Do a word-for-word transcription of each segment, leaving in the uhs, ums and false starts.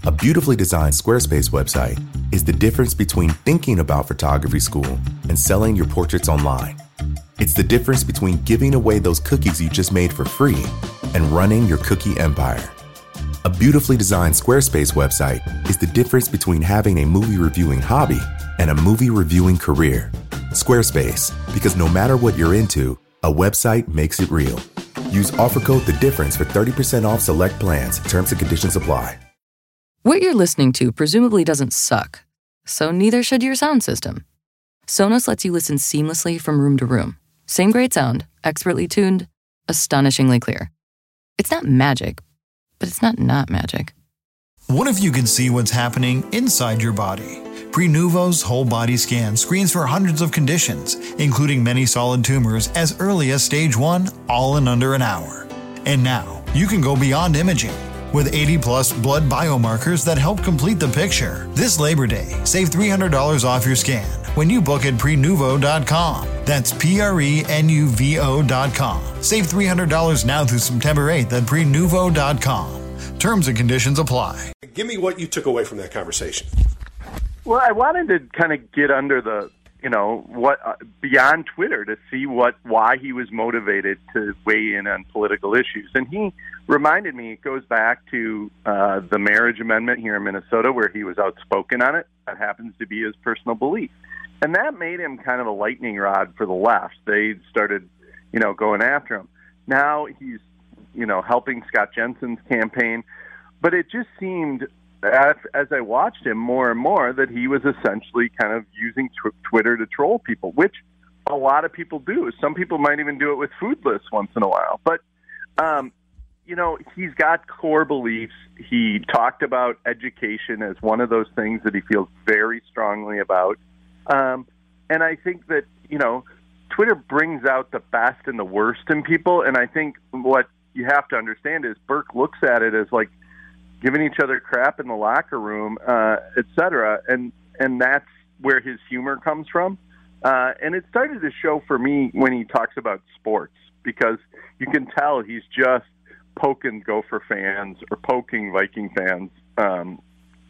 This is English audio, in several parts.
A beautifully designed Squarespace website is the difference between thinking about photography school and selling your portraits online. It's the difference between giving away those cookies you just made for free and running your cookie empire. A beautifully designed Squarespace website is the difference between having a movie reviewing hobby and a movie reviewing career. Squarespace, because no matter what you're into, a website makes it real. Use offer code The Difference for thirty percent off select plans. Terms and conditions apply. What you're listening to presumably doesn't suck, so neither should your sound system. Sonos lets you listen seamlessly from room to room. Same great sound, expertly tuned, astonishingly clear. It's not magic, but it's not not magic. What if you could see what's happening inside your body? Prenuvo's whole body scan screens for hundreds of conditions, including many solid tumors as early as stage one, all in under an hour. And now, you can go beyond imaging. With eighty plus blood biomarkers that help complete the picture. This Labor Day, save three hundred dollars off your scan when you book at prenuvo dot com. That's P R E N U V O dot com. Save three hundred dollars now through September eighth at prenuvo dot com. Terms and conditions apply. Give me what you took away from that conversation. Well, I wanted to kind of get under the, you know, what uh, beyond Twitter to see what why he was motivated to weigh in on political issues. And he reminded me, it goes back to uh, the marriage amendment here in Minnesota where he was outspoken on it. That happens to be his personal belief. And that made him kind of a lightning rod for the left. They started, you know, going after him. Now he's, you know, helping Scott Jensen's campaign. But it just seemed, as, as I watched him more and more, that he was essentially kind of using tw- Twitter to troll people, which a lot of people do. Some people might even do it with food lists once in a while. But, um, you know, he's got core beliefs. He talked about education as one of those things that he feels very strongly about. Um, and I think that, you know, Twitter brings out the best and the worst in people. And I think what you have to understand is Burke looks at it as like giving each other crap in the locker room, uh, et cetera. And, and that's where his humor comes from. Uh, and it started to show for me when he talks about sports, because you can tell he's just poking Gopher fans or poking Viking fans um,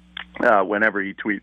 uh, whenever he tweets.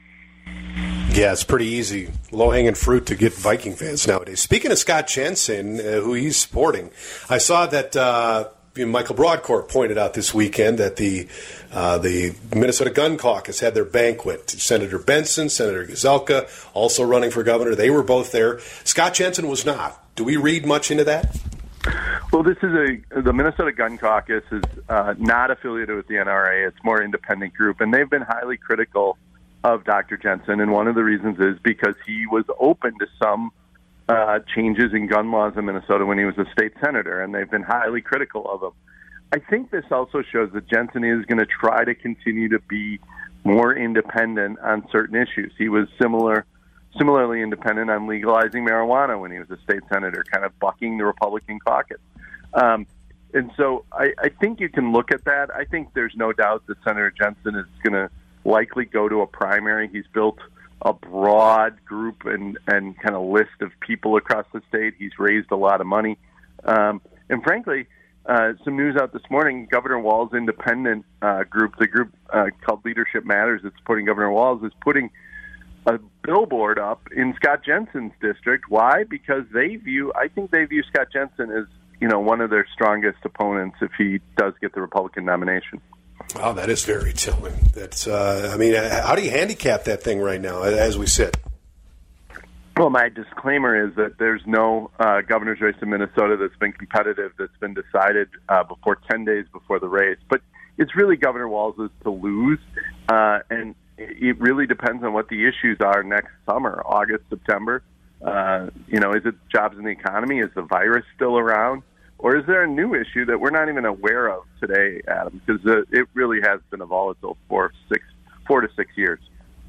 Yeah, it's pretty easy, low-hanging fruit to get Viking fans nowadays. Speaking of Scott Jensen, uh, who he's supporting, I saw that uh, Michael Broadcourt pointed out this weekend that the uh, the Minnesota Gun Caucus had their banquet. Senator Benson, Senator Gazelka, also running for governor. They were both there. Scott Jensen was not. Do we read much into that? Well, this is a the Minnesota Gun Caucus is uh, not affiliated with the N R A. It's more independent group, and they've been highly critical of Doctor Jensen, and one of the reasons is because he was open to some uh, changes in gun laws in Minnesota when he was a state senator, and they've been highly critical of him. I think this also shows that Jensen is going to try to continue to be more independent on certain issues. He was similar, similarly independent on legalizing marijuana when he was a state senator, kind of bucking the Republican caucus. Um, and so I, I think you can look at that. I think there's no doubt that Senator Jensen is going to likely go to a primary. He's built a broad group and, and kind of list of people across the state. He's raised a lot of money. Um, and frankly, uh, some news out this morning, Governor Walz' independent uh, group, the group uh, called Leadership Matters that's supporting Governor Walz, is putting a billboard up in Scott Jensen's district. Why? Because they view, I think they view Scott Jensen as, you know, one of their strongest opponents if he does get the Republican nomination. Wow, that is very telling. That's, uh, I mean, how do you handicap that thing right now as we sit? Well, my disclaimer is that there's no uh, governor's race in Minnesota that's been competitive, that's been decided uh, before ten days before the race. But it's really Governor Walz's to lose, uh, and it really depends on what the issues are next summer, August, September. Uh, you know, is it jobs in the economy? Is the virus still around? Or is there a new issue that we're not even aware of today, Adam? Because uh, it really has been a volatile for six, four to six years.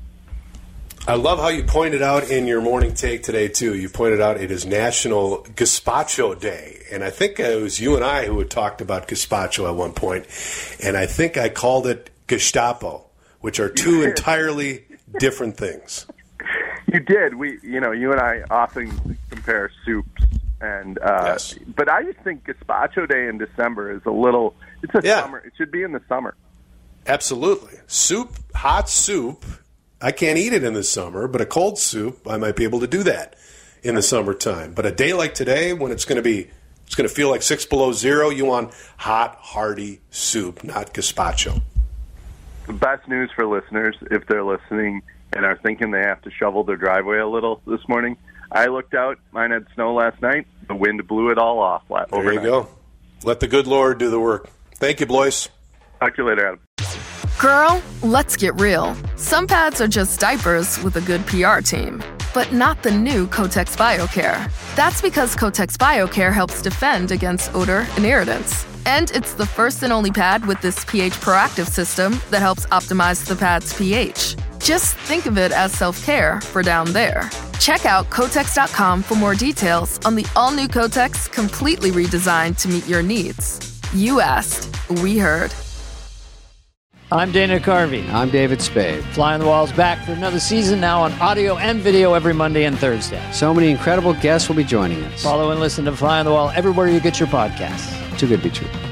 I love how you pointed out in your morning take today, too. You pointed out it is National Gazpacho Day. And I think it was you and I who had talked about gazpacho at one point. And I think I called it Gestapo, which are two entirely different things. You did. We, you know, you and I often compare soups. And uh, yes. But I just think Gazpacho Day in December is a little. It's a yeah. summer. It should be in the summer. Absolutely. Soup, hot soup. I can't eat it in the summer, but a cold soup, I might be able to do that in the summertime. But a day like today, when it's going to be, it's going to feel like six below zero, you want hot, hearty soup, not gazpacho. The best news for listeners, if they're listening and are thinking they have to shovel their driveway a little this morning, I looked out. Mine had snow last night. The wind blew it all off overnight. There you go. Let the good Lord do the work. Thank you, Blois. Talk to you later, Adam. Girl, let's get real. Some pads are just diapers with a good P R team, but not the new Kotex BioCare. That's because Kotex BioCare helps defend against odor and irritants. And it's the first and only pad with this pH proactive system that helps optimize the pad's pH. Just think of it as self-care for down there. Check out Kotex dot com for more details on the all-new Kotex, completely redesigned to meet your needs. You asked, we heard. I'm Dana Carvey. I'm David Spade. Fly on the Wall's back for another season, now on audio and video every Monday and Thursday. So many incredible guests will be joining us. Follow and listen to Fly on the Wall everywhere you get your podcasts. Too good to be true.